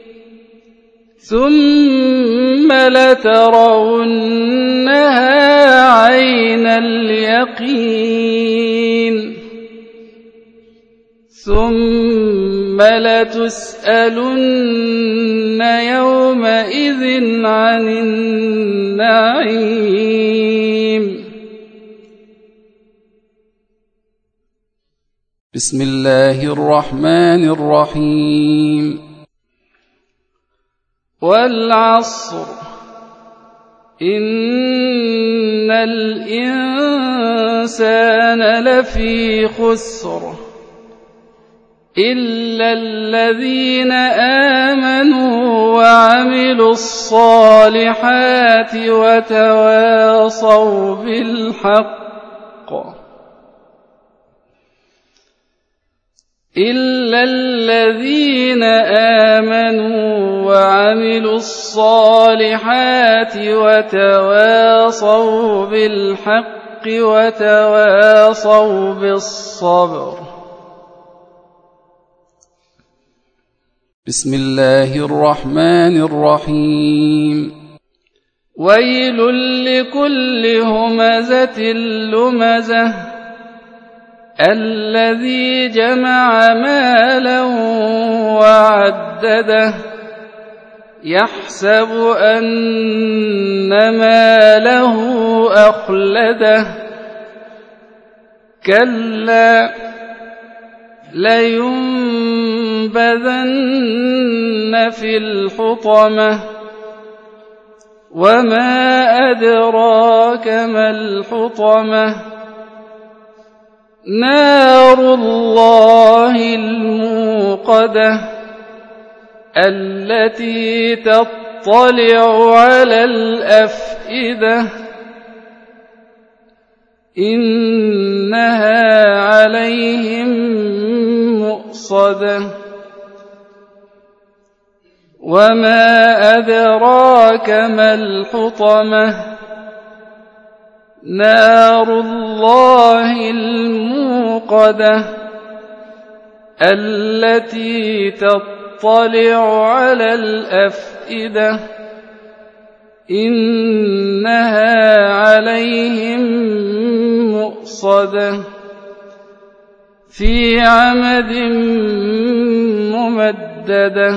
ثم لترونها عين اليقين ثم لتسألن يومئذ عن النعيم. بسم الله الرحمن الرحيم. والعصر إن الإنسان لفي خسر إلا الذين آمنوا وعملوا الصالحات وتواصوا بالحق إلا الذين آمنوا وعملوا الصالحات وتواصوا بالحق وتواصوا بالصبر. بسم الله الرحمن الرحيم. ويل لكل همزة لمزة الذي جمع مالا وعدده يحسب أن ماله أخلده كلا لينبذن في الحطمة وما أدراك ما الحطمة نار الله الموقدة التي تطلع على الأفئدة إنها عليهم مؤصدة وما أدراك ما الحطمة نار الله الموقدة التي تطلع على الأفئدة إنها عليهم مؤصدة في عمد ممددة.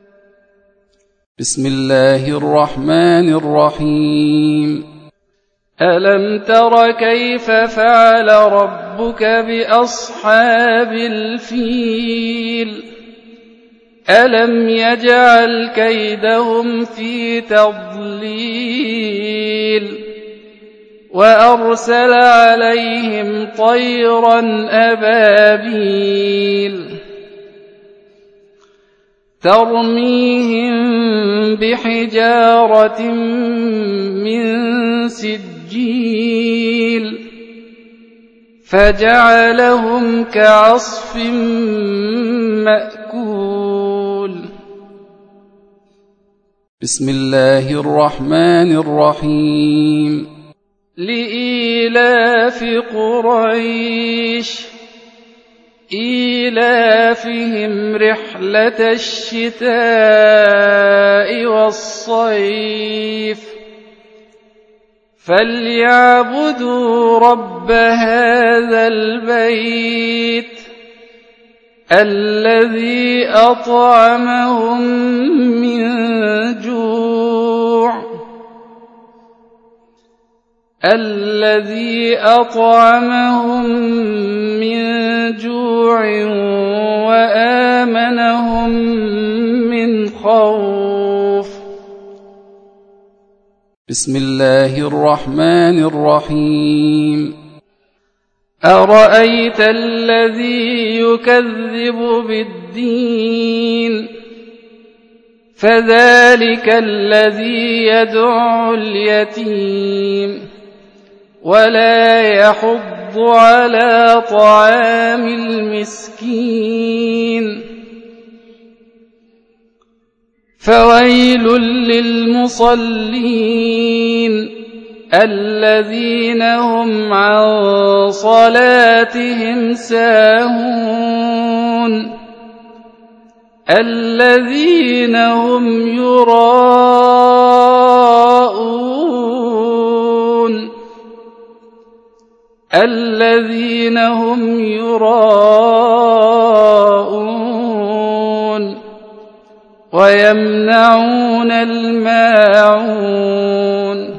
بسم الله الرحمن الرحيم. ألم تر كيف فعل ربك بأصحاب الفيل ألم يجعل كيدهم في تضليل وأرسل عليهم طيرا أبابيل ترميهم بحجارة من سجيل فجعلهم كعصف مأكول. بسم الله الرحمن الرحيم. لإيلاف قريش إيلافهم رحلة الشتاء والصيف فليعبدوا رب هذا البيت الذي أطعمهم من جوع وآمنهم من خوف. بسم الله الرحمن الرحيم. أرأيت الذي يكذب بالدين فذلك الذي يدعو اليتيم ولا يحض على طعام المسكين فويل للمصلين الذين هم عن صلاتهم ساهون الذين هم يراءون ويمنعون الماعون.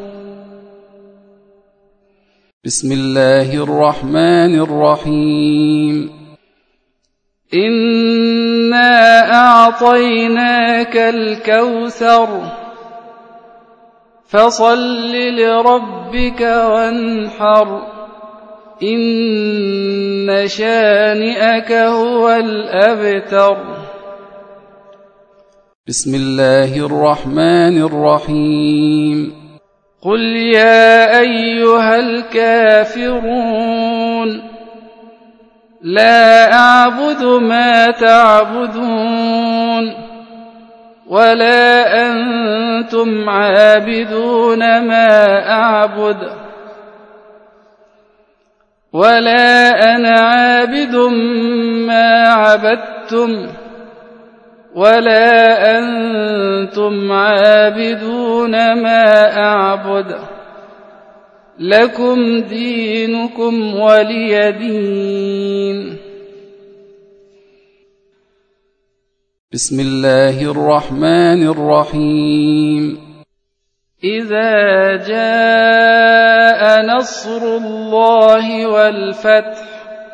بسم الله الرحمن الرحيم. إنا أعطيناك الكوثر فصل لربك وانحر إن شانئك هو الأبتر. بسم الله الرحمن الرحيم. قل يا أيها الكافرون لا أعبد ما تعبدون ولا أنتم عابدون ما أعبد ولا أنا عابد ما عبدتم ولا أنتم عابدون ما أعبد لكم دينكم ولي دين. بسم الله الرحمن الرحيم. إذا جاء نصر الله والفتح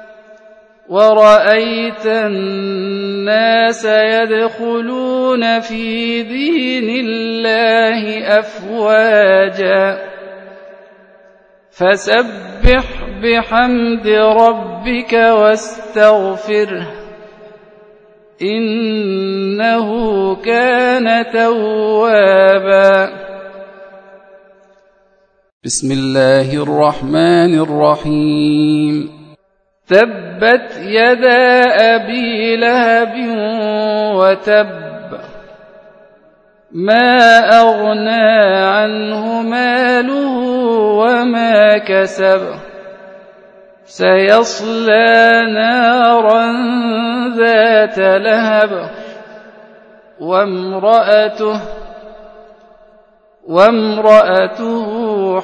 ورأيت الناس يدخلون في دين الله أفواجا فسبح بحمد ربك واستغفره إنه كان توابا. بسم الله الرحمن الرحيم. تبت يدا أبي لهب وتب ما أغنى عنه ماله وما كسب سيصلى نارا ذات لهب وامرأته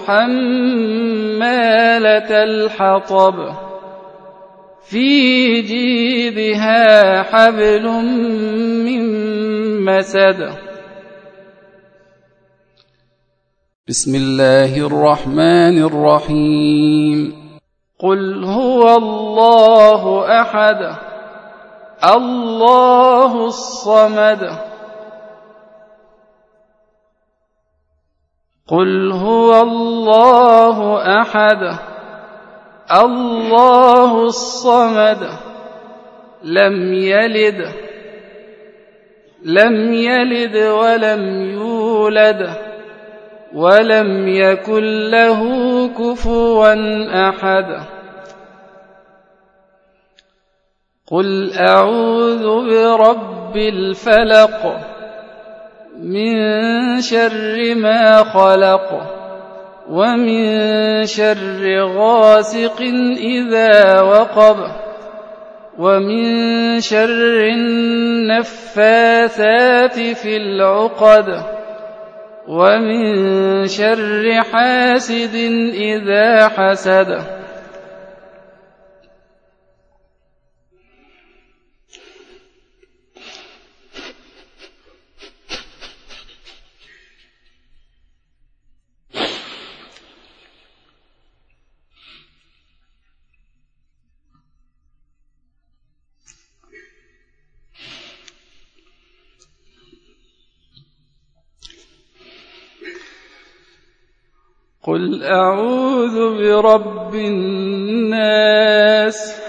حمالة الحطب في جيدها حبل من مسد بسم الله الرحمن الرحيم قل هو الله أحد الله الصمد قل هو الله أحد الله الصمد لم يلد ولم يولد ولم يكن له كفوا أحد قل أعوذ برب الفلق من شر ما خلق ومن شر غاسق إذا وقب ومن شر النفاثات في العقد ومن شر حاسد إذا حسد قل أعوذ برب الناس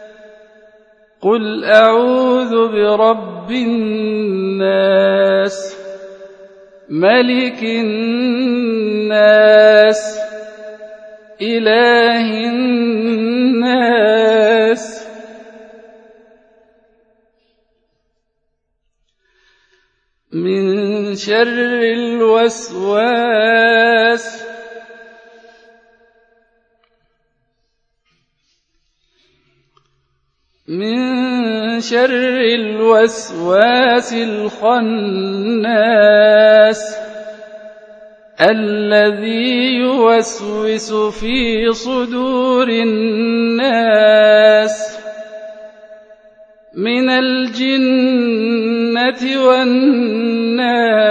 قل أعوذ برب الناس ملك الناس إله الناس من شر الوسواس الخناس الذي يوسوس في صدور الناس من الجنة والناس